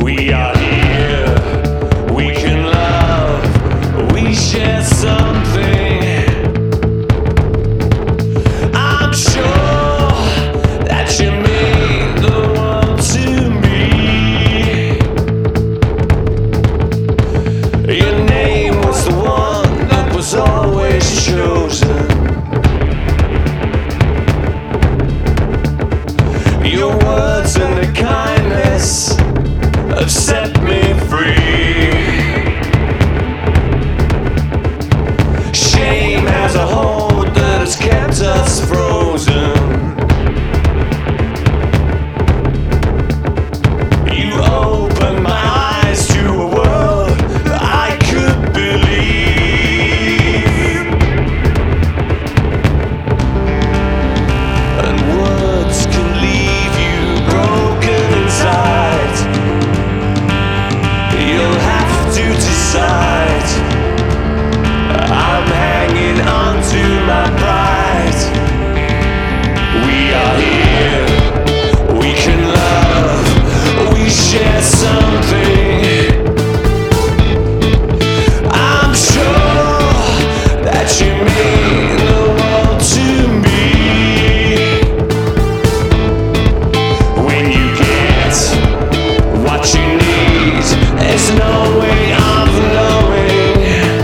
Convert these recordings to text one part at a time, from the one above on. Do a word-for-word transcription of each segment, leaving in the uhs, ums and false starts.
We are here, we can love, we share something. I'm sure that you mean the world to me. Your name was the one that was always chosen. Your words and the kindness have set me free. Shame has a hold that has kept us frozen. You opened my eyes to a world that I could believe. And words can leave you broken inside. You'll have to decide. I'm hanging on to my pride. We are here, we can love, we share something. I'm sure that you mean the world to me. When you get what you need, there's no way of knowing.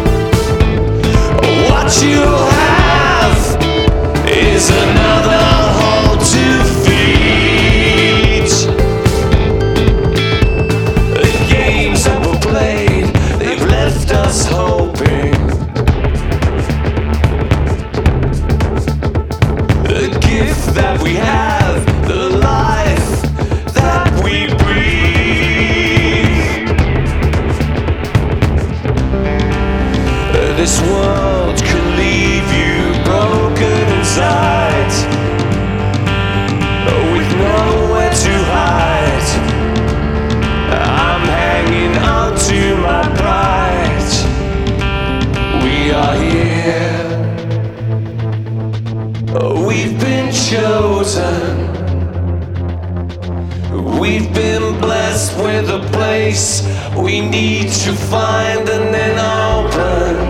What you have is another hole to feed. The games that were played, they've left us hoping. The gift that we have, the life that we breathe. This world can leave you broken inside, with nowhere to hide. I'm hanging on to my pride. We are here, we've been chosen. We've been blessed with a place we need to find and then open.